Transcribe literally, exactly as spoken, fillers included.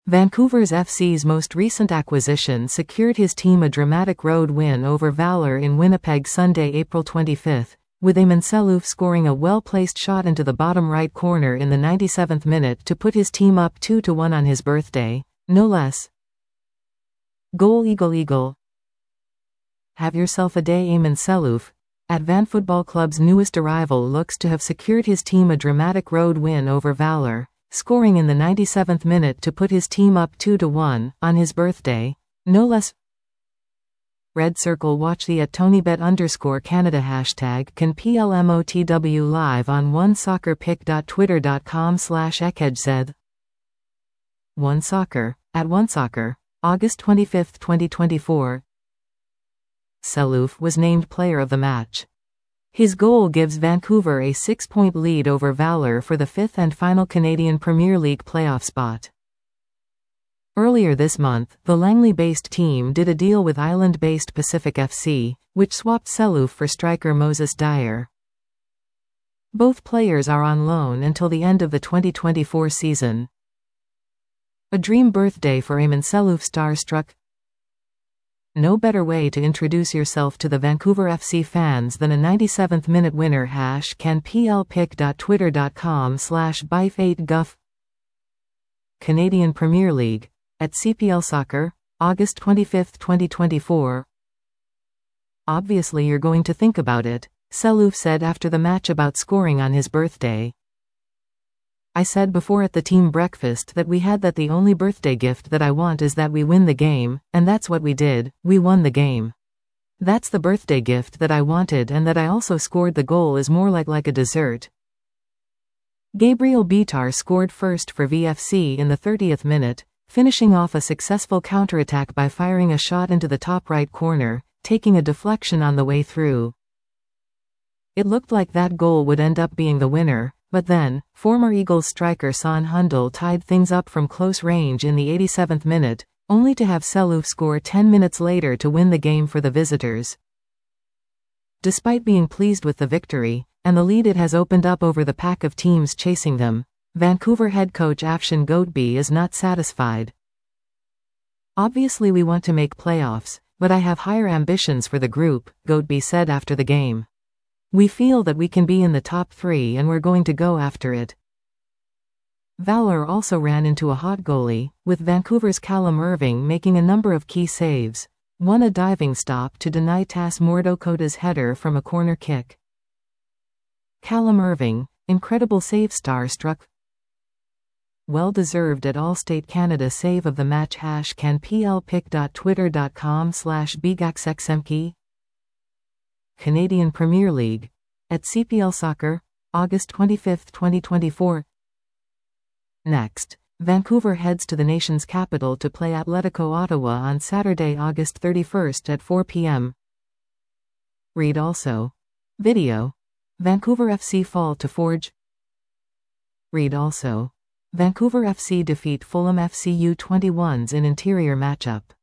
Vancouver's F C's most recent acquisition secured his team a dramatic road win over Valor in Winnipeg Sunday, April twenty-fifth, with Eamon Sellouf scoring a well-placed shot into the bottom right corner in the ninety-seventh minute to put his team up two to one on his birthday, no less. Goal Eagle Eagle. Have yourself a day. Eamon Sellouf, at Van Football Club's newest arrival, looks to have secured his team a dramatic road win over Valor, scoring in the ninety-seventh minute to put his team up two to one on his birthday, no less. Red Circle. Watch the at TonyBet underscore Canada hashtag can P L M O T W live on one soccer pick dot twitter dot com slash ekedzed. one Soccer, at one Soccer, August twenty-fifth, twenty twenty-four. Sellouf was named player of the match. His goal gives Vancouver a six-point lead over Valor for the fifth and final Canadian Premier League playoff spot. Earlier this month, the Langley-based team did a deal with island-based Pacific F C, which swapped Sellouf for striker Moses Dyer. Both players are on loan until the end of the twenty twenty-four season. A dream birthday for Eamon Sellouf. Starstruck. No better way to introduce yourself to the Vancouver F C fans than a ninety-seventh minute winner. Hash can P L pick dot twitter dot com slash bife eight guff. Canadian Premier League, at C P L Soccer, August twenty-fifth, twenty twenty-four. Obviously you're going to think about it, Sellouf said after the match about scoring on his birthday. I said before at the team breakfast that we had that the only birthday gift that I want is that we win the game, and that's what we did, we won the game. That's the birthday gift that I wanted, and that I also scored the goal is more like like a dessert. Gabriel Bitar scored first for V F C in the thirtieth minute, finishing off a successful counterattack by firing a shot into the top right corner, taking a deflection on the way through. It looked like that goal would end up being the winner, but then, former Eagles striker Son Hundal tied things up from close range in the eighty-seventh minute, only to have Sellouf score ten minutes later to win the game for the visitors. Despite being pleased with the victory, and the lead it has opened up over the pack of teams chasing them, Vancouver head coach Afshan Goatby is not satisfied. Obviously we want to make playoffs, but I have higher ambitions for the group, Goatby said after the game. We feel that we can be in the top three and we're going to go after it. Valor also ran into a hot goalie, with Vancouver's Callum Irving making a number of key saves, one a diving stop to deny Tas Mordokota's header from a corner kick. Callum Irving, incredible save. Starstruck. Well-deserved at Allstate Canada save of the match. Hash can P L pick dot twitter dot com slash bigaxxmk. Canadian Premier League, at C P L Soccer, August twenty-fifth, twenty twenty-four. Next, Vancouver heads to the nation's capital to play Atletico Ottawa on Saturday, August thirty-first at four p m Read also. Video. Vancouver F C fall to Forge. Read also. Vancouver F C defeat Fulham F C U twenty-ones in interior matchup.